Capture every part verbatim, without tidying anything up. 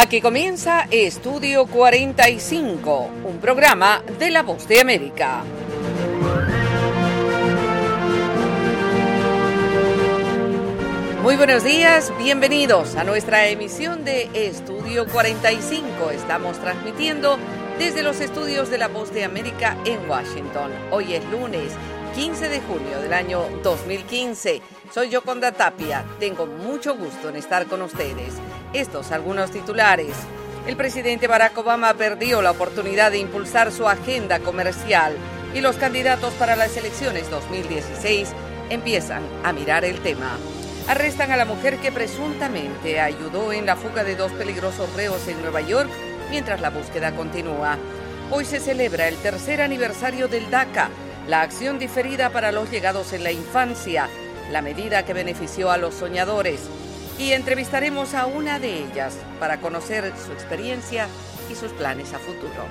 Aquí comienza Estudio cuarenta y cinco, un programa de La Voz de América. Muy buenos días, bienvenidos a nuestra emisión de Estudio cuarenta y cinco. Estamos transmitiendo desde los estudios de La Voz de América en Washington. Hoy es lunes, quince de junio del año dos mil quince. Soy Yoconda Tapia. Tengo mucho gusto en estar con ustedes. Estos algunos titulares. El presidente Barack Obama perdió la oportunidad de impulsar su agenda comercial y los candidatos para las elecciones dos mil dieciséis empiezan a mirar el tema. Arrestan a la mujer que presuntamente ayudó en la fuga de dos peligrosos reos en Nueva York mientras la búsqueda continúa. Hoy se celebra el tercer aniversario del DACA, la acción diferida para los llegados en la infancia, la medida que benefició a los soñadores. Y entrevistaremos a una de ellas para conocer su experiencia y sus planes a futuro.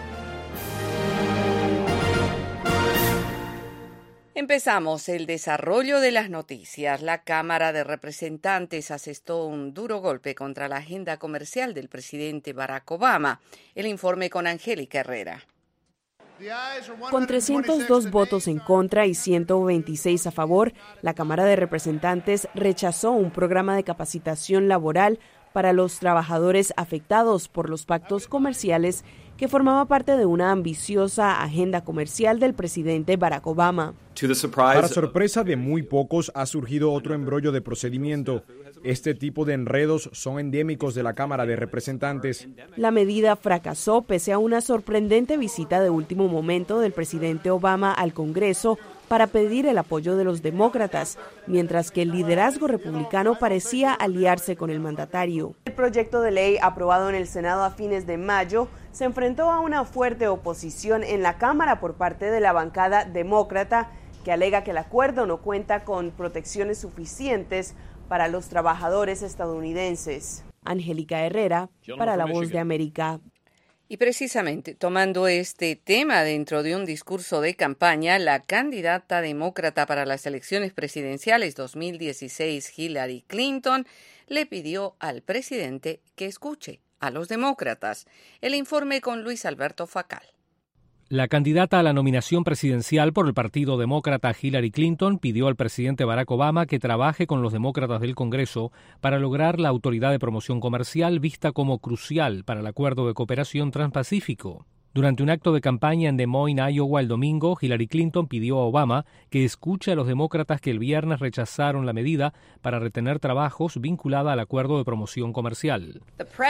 Empezamos el desarrollo de las noticias. La Cámara de Representantes asestó un duro golpe contra la agenda comercial del presidente Barack Obama. El informe con Angélica Herrera. Con trescientos dos votos en contra y ciento veintiséis a favor, la Cámara de Representantes rechazó un programa de capacitación laboral para los trabajadores afectados por los pactos comerciales que formaba parte de una ambiciosa agenda comercial del presidente Barack Obama. Para sorpresa de muy pocos, ha surgido otro embrollo de procedimiento. Este tipo de enredos son endémicos de la Cámara de Representantes. La medida fracasó pese a una sorprendente visita de último momento del presidente Obama al Congreso para pedir el apoyo de los demócratas, mientras que el liderazgo republicano parecía aliarse con el mandatario. El proyecto de ley aprobado en el Senado a fines de mayo se enfrentó a una fuerte oposición en la Cámara por parte de la bancada demócrata, que alega que el acuerdo no cuenta con protecciones suficientes para los trabajadores estadounidenses. Angélica Herrera, para La Voz de América. Y precisamente tomando este tema dentro de un discurso de campaña, la candidata demócrata para las elecciones presidenciales dos mil dieciséis, Hillary Clinton, le pidió al presidente que escuche a los demócratas. El informe con Luis Alberto Facal. La candidata a la nominación presidencial por el Partido Demócrata, Hillary Clinton, pidió al presidente Barack Obama que trabaje con los demócratas del Congreso para lograr la Autoridad de Promoción Comercial vista como crucial para el Acuerdo de Cooperación Transpacífico. Durante un acto de campaña en Des Moines, Iowa, el domingo, Hillary Clinton pidió a Obama que escuche a los demócratas que el viernes rechazaron la medida para retener trabajos vinculada al Acuerdo de Promoción Comercial.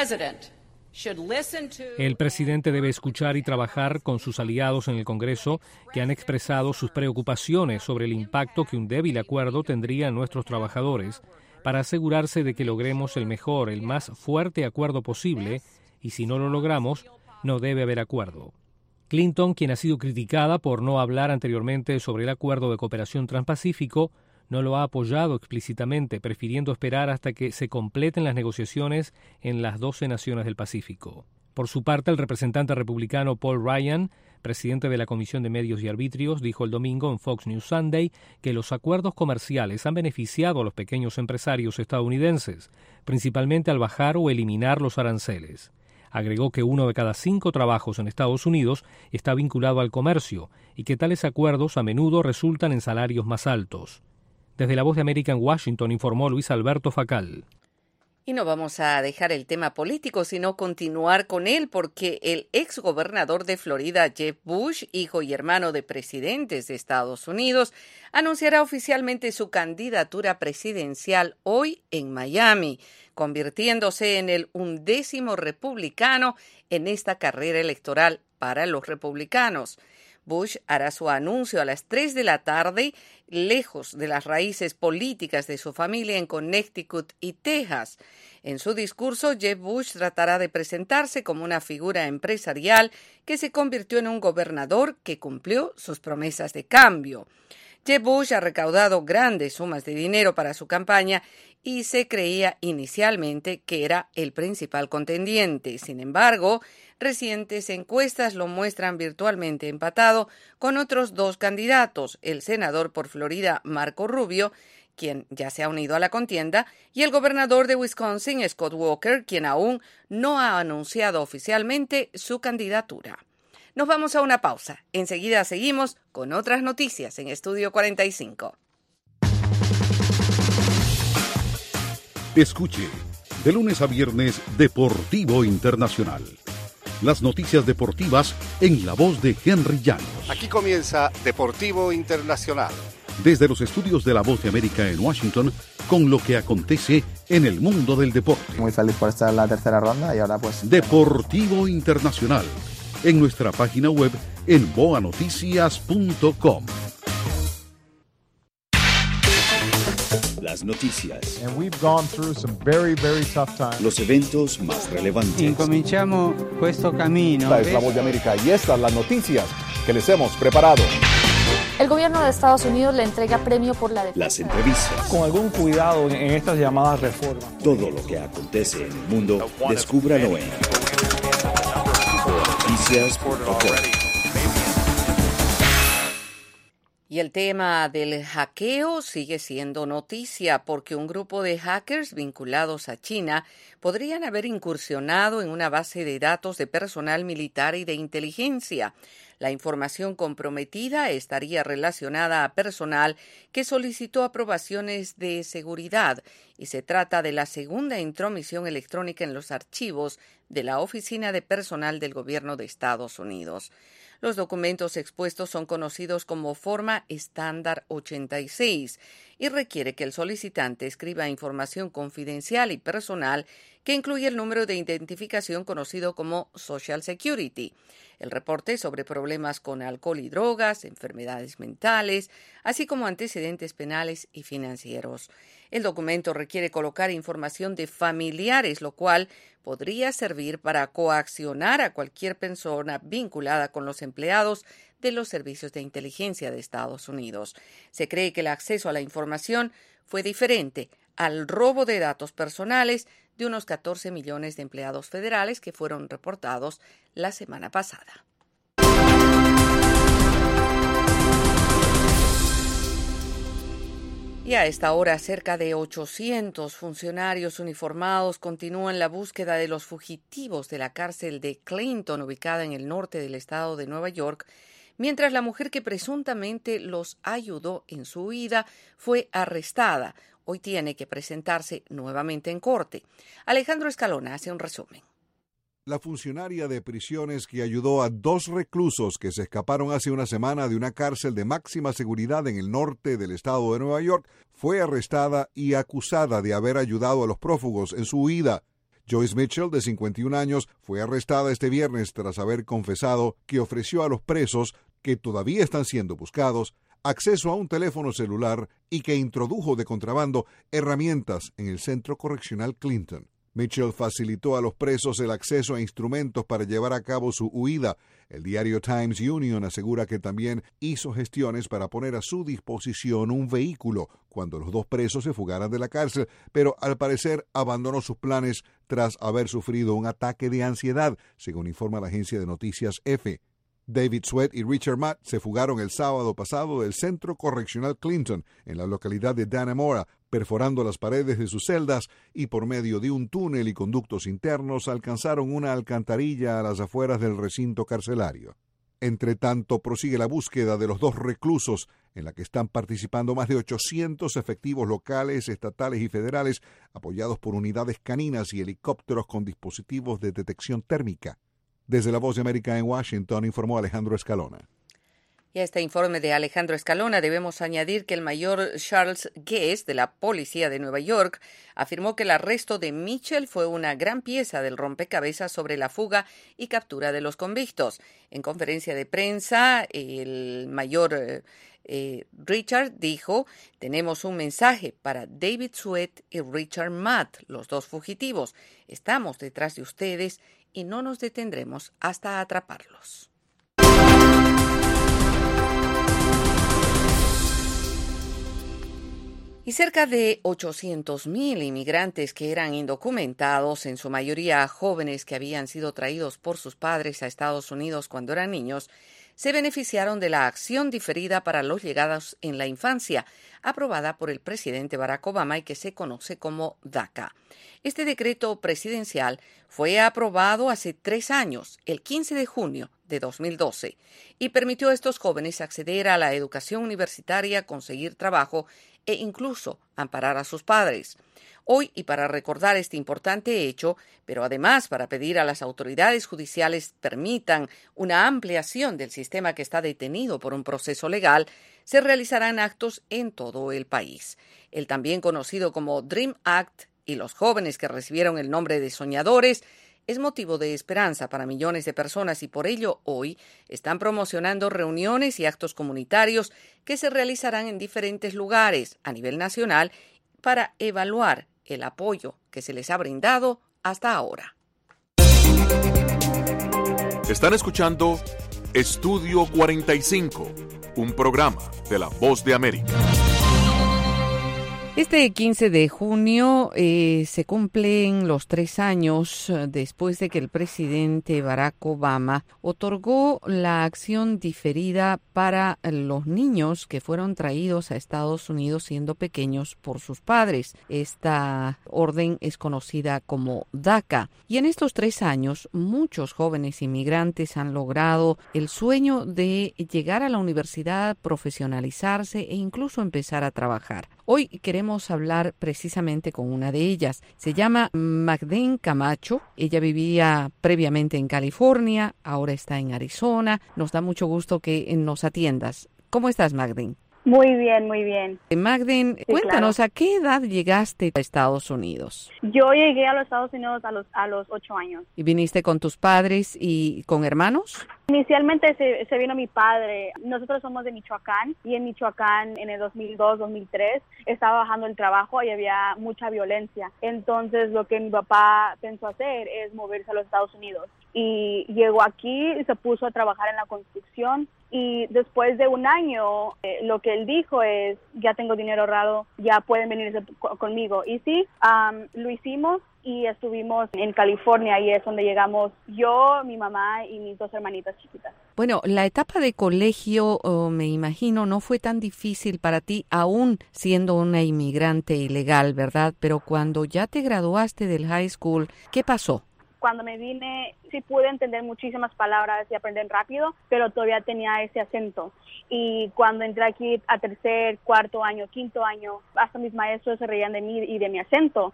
El presidente debe escuchar y trabajar con sus aliados en el Congreso que han expresado sus preocupaciones sobre el impacto que un débil acuerdo tendría en nuestros trabajadores para asegurarse de que logremos el mejor, el más fuerte acuerdo posible, y si no lo logramos, no debe haber acuerdo. Clinton, quien ha sido criticada por no hablar anteriormente sobre el Acuerdo de Cooperación Transpacífico, no lo ha apoyado explícitamente, prefiriendo esperar hasta que se completen las negociaciones en las doce naciones del Pacífico. Por su parte, el representante republicano Paul Ryan, presidente de la Comisión de Medios y Arbitrios, dijo el domingo en Fox News Sunday que los acuerdos comerciales han beneficiado a los pequeños empresarios estadounidenses, principalmente al bajar o eliminar los aranceles. Agregó que uno de cada cinco trabajos en Estados Unidos está vinculado al comercio y que tales acuerdos a menudo resultan en salarios más altos. Desde La Voz de América en Washington informó Luis Alberto Facal. Y no vamos a dejar el tema político, sino continuar con él, porque el exgobernador de Florida, Jeb Bush, hijo y hermano de presidentes de Estados Unidos, anunciará oficialmente su candidatura presidencial hoy en Miami, convirtiéndose en el undécimo republicano en esta carrera electoral para los republicanos. Bush hará su anuncio a las tres de la tarde, lejos de las raíces políticas de su familia en Connecticut y Texas. En su discurso, Jeb Bush tratará de presentarse como una figura empresarial que se convirtió en un gobernador que cumplió sus promesas de cambio. Jeb Bush ha recaudado grandes sumas de dinero para su campaña y se creía inicialmente que era el principal contendiente. Sin embargo, recientes encuestas lo muestran virtualmente empatado con otros dos candidatos, el senador por Florida Marco Rubio, quien ya se ha unido a la contienda, y el gobernador de Wisconsin, Scott Walker, quien aún no ha anunciado oficialmente su candidatura. Nos vamos a una pausa. Enseguida seguimos con otras noticias en Estudio cuarenta y cinco. Escuche, de lunes a viernes, Deportivo Internacional. Las noticias deportivas en la voz de Henry Llanos. Aquí comienza Deportivo Internacional. Desde los estudios de La Voz de América en Washington, con lo que acontece en el mundo del deporte. Muy feliz por estar en la tercera ronda y ahora pues... Deportivo Internacional, en nuestra página web en boa noticias punto com. Las noticias. And we've gone through some very, very tough times. Los eventos más relevantes. Incominciamo questo cammino. Esta es La Voz de América y estas las noticias que les hemos preparado. El gobierno de Estados Unidos le entrega premio por la defensa. Las entrevistas. Con algún cuidado en estas llamadas reformas. Todo lo que acontece en el mundo, descúbralo en boa noticias punto com. Y el tema del hackeo sigue siendo noticia porque un grupo de hackers vinculados a China podrían haber incursionado en una base de datos de personal militar y de inteligencia. La información comprometida estaría relacionada a personal que solicitó aprobaciones de seguridad y se trata de la segunda intromisión electrónica en los archivos de la Oficina de Personal del Gobierno de Estados Unidos. Los documentos expuestos son conocidos como Forma Estándar ochenta y seis y requiere que el solicitante escriba información confidencial y personal que incluye el número de identificación conocido como Social Security, el reporte sobre problemas con alcohol y drogas, enfermedades mentales, así como antecedentes penales y financieros. El documento requiere colocar información de familiares, lo cual podría servir para coaccionar a cualquier persona vinculada con los empleados de los servicios de inteligencia de Estados Unidos. Se cree que el acceso a la información fue diferente al robo de datos personales de unos catorce millones de empleados federales que fueron reportados la semana pasada. Y a esta hora, cerca de ochocientos funcionarios uniformados continúan la búsqueda de los fugitivos de la cárcel de Clinton, ubicada en el norte del estado de Nueva York, mientras la mujer que presuntamente los ayudó en su huida fue arrestada. Hoy tiene que presentarse nuevamente en corte. Alejandro Escalona hace un resumen. La funcionaria de prisiones que ayudó a dos reclusos que se escaparon hace una semana de una cárcel de máxima seguridad en el norte del estado de Nueva York fue arrestada y acusada de haber ayudado a los prófugos en su huida. Joyce Mitchell, de cincuenta y un años, fue arrestada este viernes tras haber confesado que ofreció a los presos, que todavía están siendo buscados, acceso a un teléfono celular y que introdujo de contrabando herramientas en el centro correccional Clinton. Mitchell facilitó a los presos el acceso a instrumentos para llevar a cabo su huida. El diario Times Union asegura que también hizo gestiones para poner a su disposición un vehículo cuando los dos presos se fugaran de la cárcel, pero al parecer abandonó sus planes tras haber sufrido un ataque de ansiedad, según informa la agencia de noticias EFE. David Sweat y Richard Matt se fugaron el sábado pasado del Centro Correccional Clinton, en la localidad de Dannemora, perforando las paredes de sus celdas y por medio de un túnel y conductos internos alcanzaron una alcantarilla a las afueras del recinto carcelario. Entre tanto, prosigue la búsqueda de los dos reclusos, en la que están participando más de ochocientos efectivos locales, estatales y federales, apoyados por unidades caninas y helicópteros con dispositivos de detección térmica. Desde La Voz de América en Washington, informó Alejandro Escalona. Y a este informe de Alejandro Escalona debemos añadir que el mayor Charles Guest, de la Policía de Nueva York, afirmó que el arresto de Mitchell fue una gran pieza del rompecabezas sobre la fuga y captura de los convictos. En conferencia de prensa, el mayor eh, eh, Richard dijo: tenemos un mensaje para David Sweat y Richard Matt, los dos fugitivos. Estamos detrás de ustedes y no nos detendremos hasta atraparlos. Y cerca de ochocientos mil inmigrantes que eran indocumentados, en su mayoría jóvenes que habían sido traídos por sus padres a Estados Unidos cuando eran niños, se beneficiaron de la acción diferida para los llegados en la infancia, aprobada por el presidente Barack Obama y que se conoce como DACA. Este decreto presidencial fue aprobado hace tres años, el quince de junio de dos mil doce, y permitió a estos jóvenes acceder a la educación universitaria, conseguir trabajo e incluso amparar a sus padres. Hoy, y para recordar este importante hecho, pero además para pedir a las autoridades judiciales permitan una ampliación del sistema que está detenido por un proceso legal, se realizarán actos en todo el país. El también conocido como Dream Act y los jóvenes que recibieron el nombre de soñadores es motivo de esperanza para millones de personas y por ello hoy están promocionando reuniones y actos comunitarios que se realizarán en diferentes lugares a nivel nacional para evaluar el apoyo que se les ha brindado hasta ahora. Están escuchando Estudio cuarenta y cinco, un programa de La Voz de América. Este quince de junio eh, se cumplen los tres años después de que el presidente Barack Obama otorgó la acción diferida para los niños que fueron traídos a Estados Unidos siendo pequeños por sus padres. Esta orden es conocida como DACA. Y en estos tres años, muchos jóvenes inmigrantes han logrado el sueño de llegar a la universidad, profesionalizarse e incluso empezar a trabajar. Hoy queremos hablar precisamente con una de ellas. Se llama Magdalene Camacho. Ella vivía previamente en California, ahora está en Arizona. Nos da mucho gusto que nos atiendas. ¿Cómo estás, Magdalene? Muy bien, muy bien. Magdalene, sí, cuéntanos, claro. ¿A qué edad llegaste a Estados Unidos? Yo llegué a los Estados Unidos a los a los ocho años. ¿Y viniste con tus padres y con hermanos? Inicialmente se, se vino mi padre. Nosotros somos de Michoacán y en Michoacán en el dos mil dos, dos mil tres estaba bajando el trabajo y había mucha violencia. Entonces lo que mi papá pensó hacer es moverse a los Estados Unidos. Y llegó aquí y se puso a trabajar en la construcción. Y después de un año, eh, lo que él dijo es, ya tengo dinero ahorrado, ya pueden venirse conmigo. Y sí, um, lo hicimos y estuvimos en California y es donde llegamos yo, mi mamá y mis dos hermanitas chiquitas. Bueno, la etapa de colegio, oh, me imagino, no fue tan difícil para ti, aún siendo una inmigrante ilegal, ¿verdad? Pero cuando ya te graduaste del high school, ¿qué pasó? Cuando me vine, sí pude entender muchísimas palabras y aprender rápido, pero todavía tenía ese acento. Y cuando entré aquí a tercer, cuarto año, quinto año, hasta mis maestros se reían de mí y de mi acento.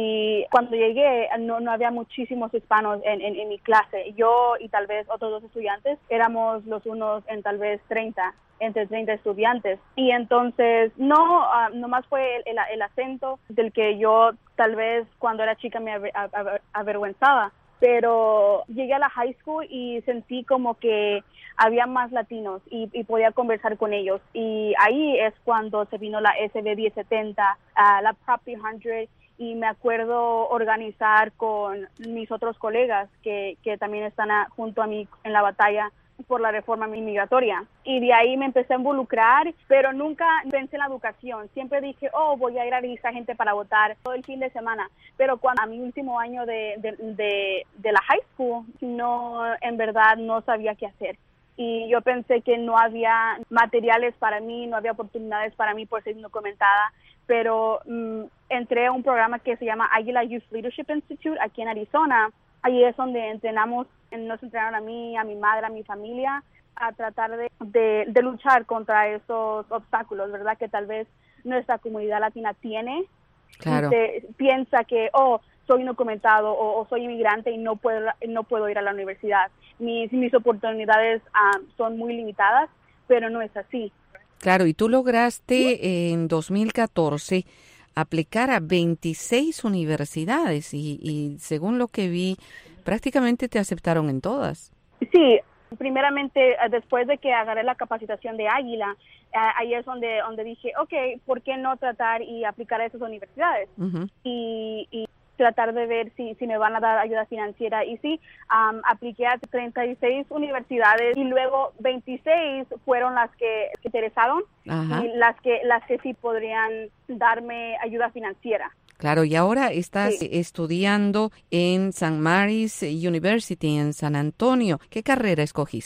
Y cuando llegué, no, no había muchísimos hispanos en, en, en mi clase. Yo y tal vez otros dos estudiantes éramos los unos en tal vez treinta. Entre treinta estudiantes. Y entonces, no, uh, nomás fue el, el, el acento del que yo tal vez cuando era chica me aver, aver, avergüenzaba. Pero llegué a la high school y sentí como que había más latinos y, y podía conversar con ellos. Y ahí es cuando se vino la S B diez setenta, uh, la Prop trescientos, y me acuerdo organizar con mis otros colegas que, que también están a, junto a mí en la batalla por la reforma migratoria. Y de ahí me empecé a involucrar, pero nunca pensé en la educación. Siempre dije, oh, voy a ir a registrar gente para votar todo el fin de semana. Pero cuando a mi último año de, de, de, de la high school, no, en verdad no sabía qué hacer. Y yo pensé que no había materiales para mí, no había oportunidades para mí por ser indocumentada, pero um, entré a un programa que se llama Águila Youth Leadership Institute aquí en Arizona. Ahí es donde entrenamos, nos entrenaron a mí, a mi madre, a mi familia, a tratar de, de, de luchar contra esos obstáculos, ¿verdad? Que tal vez nuestra comunidad latina tiene. Claro. Y se piensa que, oh, soy indocumentado o, o soy inmigrante y no puedo, no puedo ir a la universidad. Mis, mis oportunidades um, son muy limitadas, pero no es así. Claro, y tú lograste en dos mil catorce aplicar a veintiséis universidades y, y según lo que vi, prácticamente te aceptaron en todas. Sí, primeramente después de que agarré la capacitación de Águila, eh, ahí es donde donde dije, okay, ¿por qué no tratar y aplicar a esas universidades? Uh-huh. y, y tratar de ver si, si me van a dar ayuda financiera. Y sí, um, apliqué a treinta y seis universidades y luego veintiséis fueron las que, que interesaron. Ajá. Y las que las que sí podrían darme ayuda financiera. Claro, y ahora estás sí. estudiando en Saint Mary's University en San Antonio. ¿Qué carrera escogiste?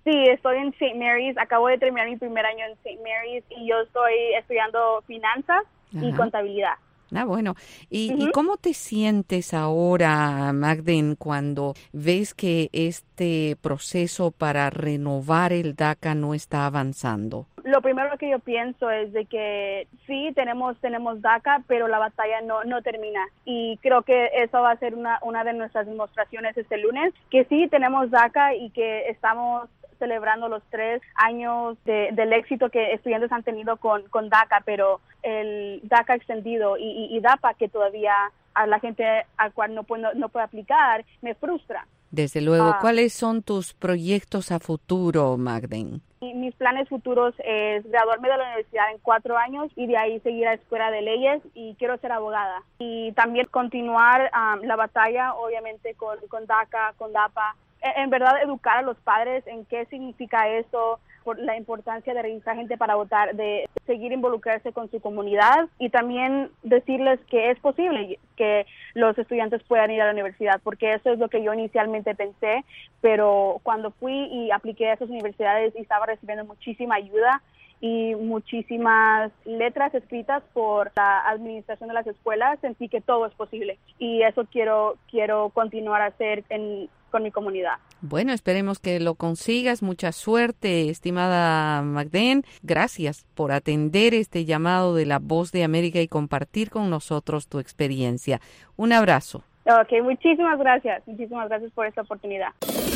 Sí, estoy en Saint Mary's, acabo de terminar mi primer año en Saint Mary's y yo estoy estudiando finanzas Ajá. y contabilidad. Ah, bueno. ¿Y, uh-huh. ¿Y cómo te sientes ahora, Magden, cuando ves que este proceso para renovar el DACA no está avanzando? Lo primero que yo pienso es de que sí, tenemos tenemos DACA, pero la batalla no no termina. Y creo que eso va a ser una, una de nuestras demostraciones este lunes, que sí tenemos DACA y que estamos celebrando los tres años de, del éxito que estudiantes han tenido con, con DACA, pero el DACA extendido y, y, y DAPA que todavía a la gente al cual no puedo, no puede aplicar, me frustra. Desde luego. Ah. ¿Cuáles son tus proyectos a futuro, Magden? Y mis planes futuros es graduarme de la universidad en cuatro años y de ahí seguir a la escuela de leyes y quiero ser abogada. Y también continuar um, la batalla, obviamente, con, con DACA, con DAPA. En, en verdad, educar a los padres en qué significa eso, por la importancia de registrar gente para votar, de seguir involucrarse con su comunidad y también decirles que es posible que los estudiantes puedan ir a la universidad, porque eso es lo que yo inicialmente pensé, pero cuando fui y apliqué a esas universidades y estaba recibiendo muchísima ayuda y muchísimas letras escritas por la administración de las escuelas, sentí que todo es posible y eso quiero quiero continuar a hacer en con mi comunidad. Bueno, esperemos que lo consigas. Mucha suerte, estimada Magden. Gracias por atender este llamado de La Voz de América y compartir con nosotros tu experiencia. Un abrazo. Ok, muchísimas gracias. Muchísimas gracias por esta oportunidad.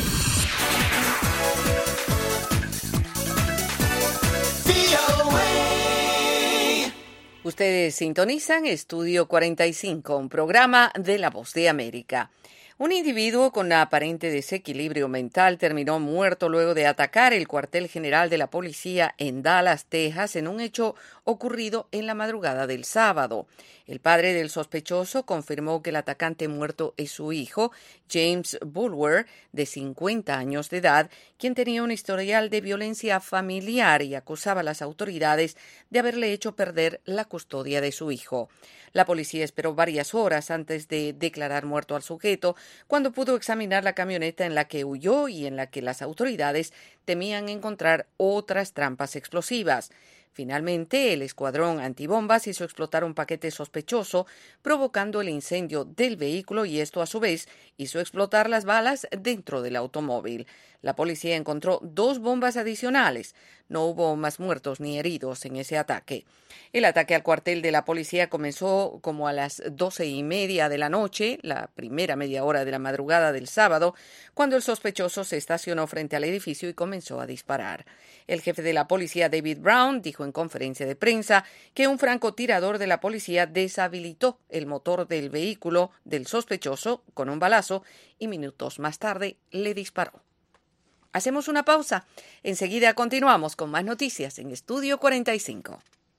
Ustedes sintonizan Estudio cuarenta y cinco, un programa de La Voz de América. Un individuo con aparente desequilibrio mental terminó muerto luego de atacar el cuartel general de la policía en Dallas, Texas, en un hecho ocurrido en la madrugada del sábado. El padre del sospechoso confirmó que el atacante muerto es su hijo, James Bulwer, de cincuenta años de edad, quien tenía un historial de violencia familiar y acusaba a las autoridades de haberle hecho perder la custodia de su hijo. La policía esperó varias horas antes de declarar muerto al sujeto, cuando pudo examinar la camioneta en la que huyó y en la que las autoridades temían encontrar otras trampas explosivas. Finalmente, el escuadrón antibombas hizo explotar un paquete sospechoso, provocando el incendio del vehículo y esto, a su vez, hizo explotar las balas dentro del automóvil. La policía encontró dos bombas adicionales. No hubo más muertos ni heridos en ese ataque. El ataque al cuartel de la policía comenzó como a las doce y media de la noche, la primera media hora de la madrugada del sábado, cuando el sospechoso se estacionó frente al edificio y comenzó a disparar. El jefe de la policía, David Brown, dijo en conferencia de prensa que un francotirador de la policía deshabilitó el motor del vehículo del sospechoso con un balazo y minutos más tarde le disparó. Hacemos una pausa. Enseguida continuamos con más noticias en Estudio cuarenta y cinco.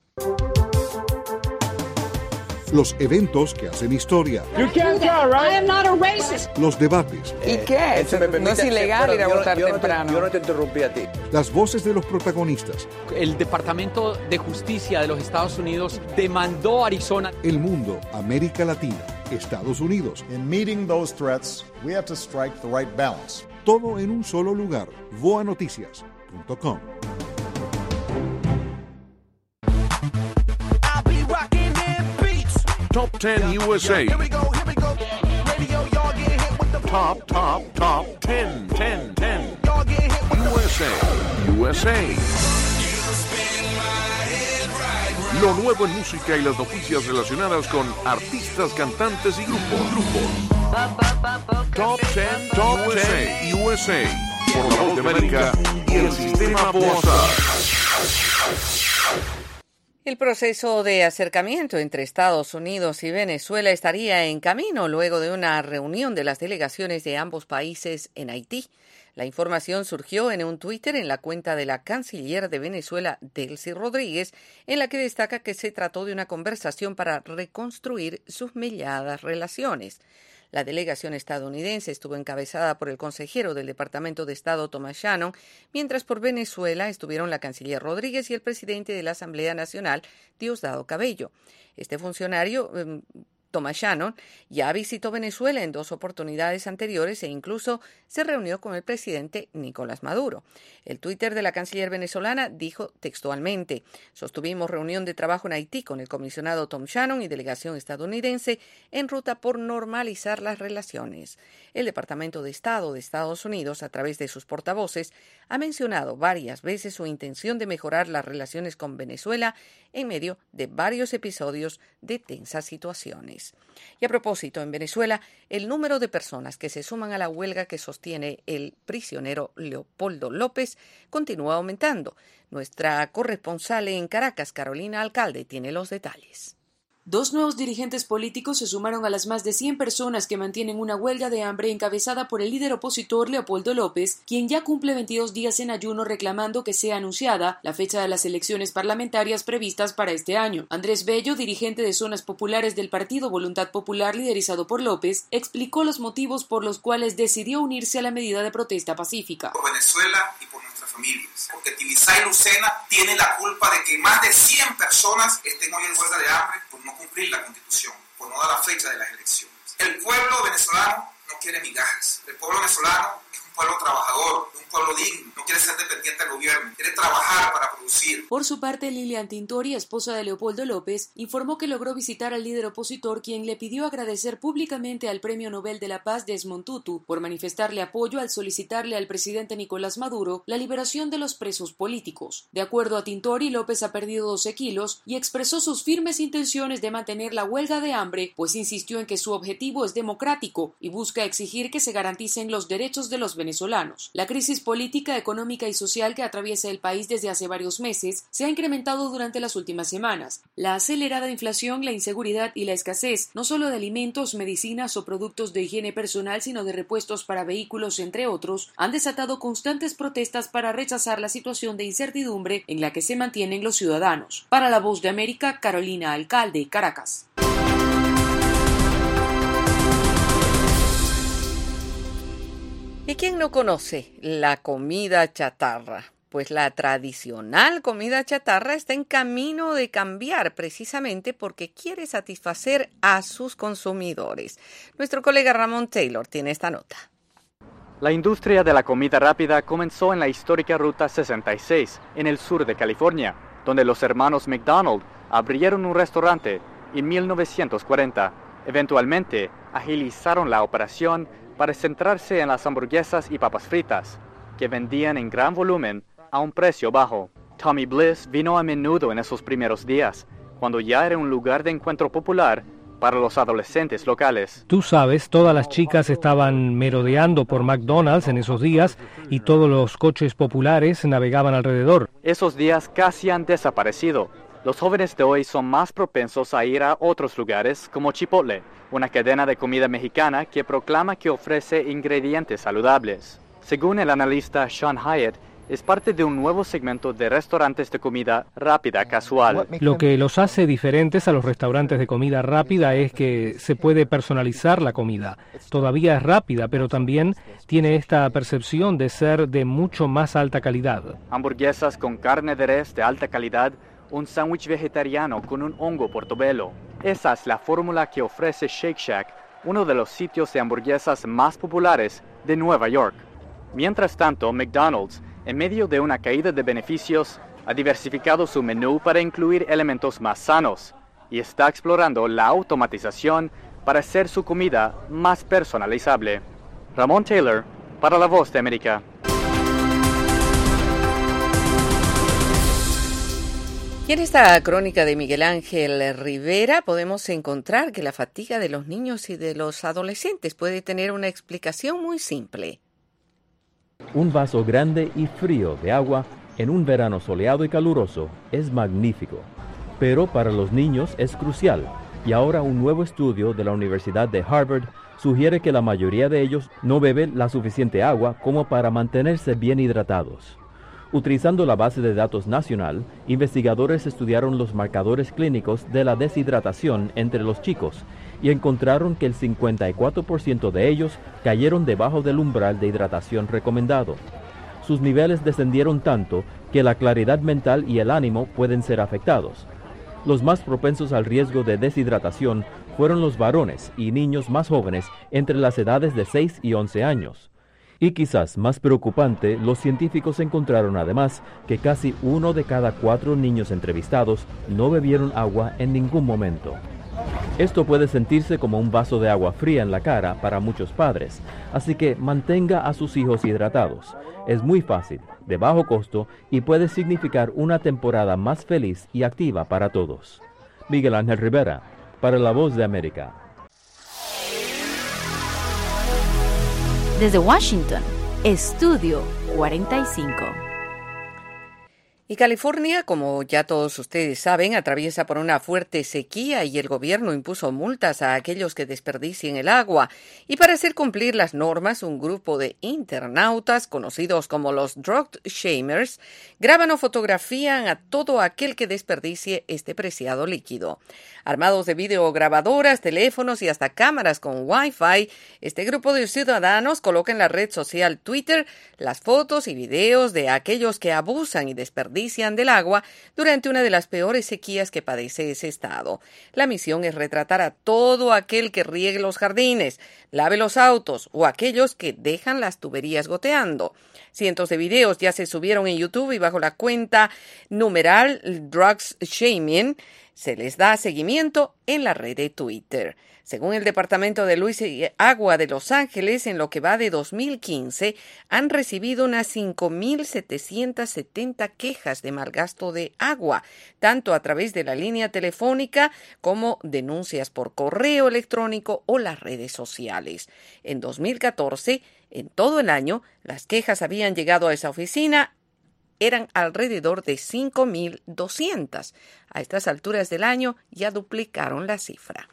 Los eventos que hacen historia. You can't tell, right? I am not a racist. Los debates. ¿Y qué? Eh, permite, no es ilegal bueno, ir a yo, votar yo temprano. No te, yo no te interrumpí a ti. Las voces de los protagonistas. El Departamento de Justicia de los Estados Unidos demandó a Arizona. El mundo, América Latina, Estados Unidos. In meeting those threats, we have to strike the right balance. Todo en un solo lugar. voa noticias punto com. Top ten U S A. Here we go, here we go. Radio, y'all get hit with the Top, top, top ten, ten, ten. U S A, U S A. Lo nuevo en música y las noticias relacionadas con artistas, cantantes y grupos. Grupos. Top ten, Top ten U S A. Por la Voz de América y el Sistema Boazar. El proceso de acercamiento entre Estados Unidos y Venezuela estaría en camino luego de una reunión de las delegaciones de ambos países en Haití. La información surgió en un Twitter en la cuenta de la canciller de Venezuela, Delcy Rodríguez, en la que destaca que se trató de una conversación para reconstruir sus melladas relaciones. La delegación estadounidense estuvo encabezada por el consejero del Departamento de Estado, Thomas Shannon, mientras por Venezuela estuvieron la canciller Rodríguez y el presidente de la Asamblea Nacional, Diosdado Cabello. Este funcionario eh, Thomas Shannon ya visitó Venezuela en dos oportunidades anteriores e incluso se reunió con el presidente Nicolás Maduro. El Twitter de la canciller venezolana dijo textualmente: sostuvimos reunión de trabajo en Haití con el comisionado Tom Shannon y delegación estadounidense en ruta por normalizar las relaciones. El Departamento de Estado de Estados Unidos, a través de sus portavoces, ha mencionado varias veces su intención de mejorar las relaciones con Venezuela en medio de varios episodios de tensas situaciones. Y a propósito, en Venezuela, el número de personas que se suman a la huelga que sostiene el prisionero Leopoldo López continúa aumentando. Nuestra corresponsal en Caracas, Carolina Alcalde, tiene los detalles. Dos nuevos dirigentes políticos se sumaron a las más de cien personas que mantienen una huelga de hambre encabezada por el líder opositor Leopoldo López, quien ya cumple veintidós días en ayuno reclamando que sea anunciada la fecha de las elecciones parlamentarias previstas para este año. Andrés Bello, dirigente de zonas populares del partido Voluntad Popular liderizado por López, explicó los motivos por los cuales decidió unirse a la medida de protesta pacífica. Por Venezuela y por nuestras familias, porque Tibisay y Lucena tienen la culpa de que más de cien personas estén hoy en huelga de hambre por no cumplir la Constitución, por no dar la fecha de las elecciones. El pueblo venezolano no quiere migajas. El pueblo venezolano es un pueblo trabajador, un pueblo digno, no quiere ser dependiente del gobierno, quiere trabajar para producir. Por su parte, Lilian Tintori, esposa de Leopoldo López, informó que logró visitar al líder opositor, quien le pidió agradecer públicamente al Premio Nobel de la Paz Desmond Tutu por manifestarle apoyo al solicitarle al presidente Nicolás Maduro la liberación de los presos políticos. De acuerdo a Tintori, López ha perdido doce kilos y expresó sus firmes intenciones de mantener la huelga de hambre, pues insistió en que su objetivo es democrático y busca exigir que se garanticen los derechos de los venezolanos. La crisis política, económica y social que atraviesa el país desde hace varios meses se ha incrementado durante las últimas semanas. La acelerada inflación, la inseguridad y la escasez, no solo de alimentos, medicinas o productos de higiene personal, sino de repuestos para vehículos, entre otros, han desatado constantes protestas para rechazar la situación de incertidumbre en la que se mantienen los ciudadanos. Para La Voz de América, Carolina Alcalde, Caracas. ¿Y quién no conoce la comida chatarra? Pues la tradicional comida chatarra está en camino de cambiar precisamente porque quiere satisfacer a sus consumidores. Nuestro colega Ramón Taylor tiene esta nota. La industria de la comida rápida comenzó en la histórica Ruta sesenta y seis, en el sur de California, donde los hermanos McDonald abrieron un restaurante en mil novecientos cuarenta. Eventualmente, agilizaron la operación para centrarse en las hamburguesas y papas fritas, que vendían en gran volumen a un precio bajo. Tommy Bliss vino a menudo en esos primeros días, cuando ya era un lugar de encuentro popular para los adolescentes locales. Tú sabes, todas las chicas estaban merodeando por McDonald's en esos días y todos los coches populares navegaban alrededor. Esos días casi han desaparecido. Los jóvenes de hoy son más propensos a ir a otros lugares como Chipotle, una cadena de comida mexicana que proclama que ofrece ingredientes saludables. Según el analista Sean Hyatt, es parte de un nuevo segmento de restaurantes de comida rápida casual. Lo que los hace diferentes a los restaurantes de comida rápida es que se puede personalizar la comida. Todavía es rápida, pero también tiene esta percepción de ser de mucho más alta calidad. Hamburguesas con carne de res de alta calidad, un sándwich vegetariano con un hongo portobello. Esa es la fórmula que ofrece Shake Shack, uno de los sitios de hamburguesas más populares de Nueva York. Mientras tanto, McDonald's, en medio de una caída de beneficios, ha diversificado su menú para incluir elementos más sanos y está explorando la automatización para hacer su comida más personalizable. Ramón Taylor, para La Voz de América. Y en esta crónica de Miguel Ángel Rivera podemos encontrar que la fatiga de los niños y de los adolescentes puede tener una explicación muy simple. Un vaso grande y frío de agua en un verano soleado y caluroso es magnífico, pero para los niños es crucial, y ahora un nuevo estudio de la Universidad de Harvard sugiere que la mayoría de ellos no beben la suficiente agua como para mantenerse bien hidratados. Utilizando la base de datos nacional, investigadores estudiaron los marcadores clínicos de la deshidratación entre los chicos y encontraron que el cincuenta y cuatro por ciento de ellos cayeron debajo del umbral de hidratación recomendado. Sus niveles descendieron tanto que la claridad mental y el ánimo pueden ser afectados. Los más propensos al riesgo de deshidratación fueron los varones y niños más jóvenes entre las edades de seis y once años. Y quizás más preocupante, los científicos encontraron además que casi uno de cada cuatro niños entrevistados no bebieron agua en ningún momento. Esto puede sentirse como un vaso de agua fría en la cara para muchos padres, así que mantenga a sus hijos hidratados. Es muy fácil, de bajo costo y puede significar una temporada más feliz y activa para todos. Miguel Ángel Rivera, para La Voz de América. Desde Washington, Estudio cuarenta y cinco. Y California, como ya todos ustedes saben, atraviesa por una fuerte sequía y el gobierno impuso multas a aquellos que desperdicien el agua. Y para hacer cumplir las normas, un grupo de internautas, conocidos como los Drug Shamers, graban o fotografían a todo aquel que desperdicie este preciado líquido. Armados de videograbadoras, teléfonos y hasta cámaras con Wi-Fi, este grupo de ciudadanos coloca en la red social Twitter las fotos y videos de aquellos que abusan y desperdician del agua durante una de las peores sequías que padece ese estado. La misión es retratar a todo aquel que riegue los jardines, lave los autos o aquellos que dejan las tuberías goteando. Cientos de videos ya se subieron en YouTube y bajo la cuenta numeral Drugs Shaming se les da seguimiento en la red de Twitter. Según el Departamento de Luz y Agua de Los Ángeles, en lo que va de dos mil quince, han recibido unas cinco mil setecientas setenta quejas de mal gasto de agua, tanto a través de la línea telefónica como denuncias por correo electrónico o las redes sociales. En dos mil catorce, en todo el año, las quejas habían llegado a esa oficina eran alrededor de cinco mil doscientas. A estas alturas del año ya duplicaron la cifra.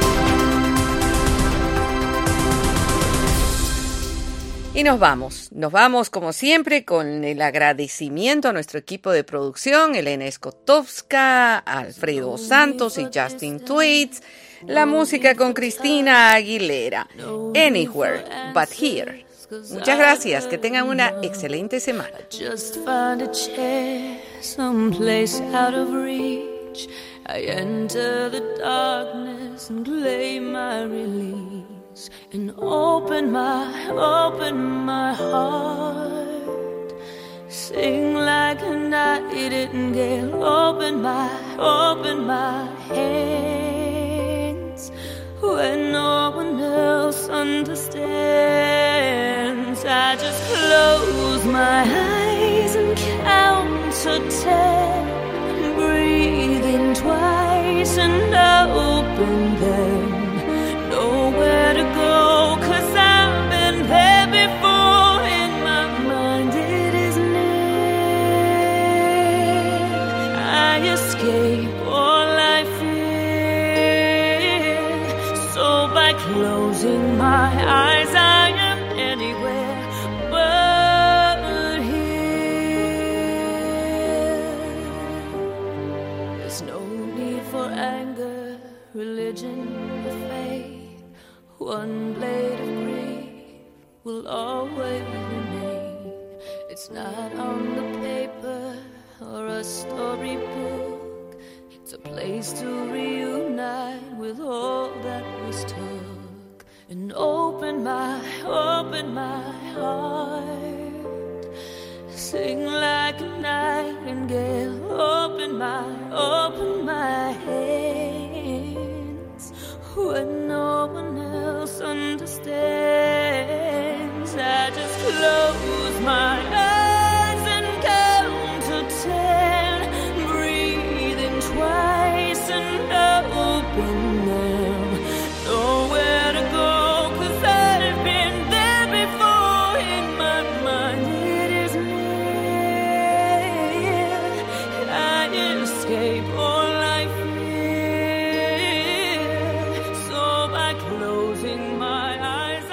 Y nos vamos, nos vamos como siempre con el agradecimiento a nuestro equipo de producción, Elena Skotowska, Alfredo Santos y Justin Twaits, la música con Cristina Aguilera, Anywhere But Here. Muchas gracias, que tengan una excelente semana. Just find a chair someplace out of reach. I enter the darkness and claim my release and open my, open my heart. Sing like a nightingale, open my, open my hands. When no one else understands, I just close my eyes and count to ten, breathe in twice and open them. Nowhere to go, 'cause I've been there before. In my mind it isn't it. I escape all I fear. So by closing my eyes, I am anywhere but here. There's no need for anger, religion, or faith. One blade of grief will always remain. It's not on the paper or a storybook. It's a place to reunite with all that was took. And open my, open my heart. Sing like a nightingale. Open my, open my hands. When no one else understands, I just close my eyes and count to ten. Breathe in twice and open them. Nowhere to go, 'cause I've been there before. In my mind it is near. I escape all I fear. So by closing my eyes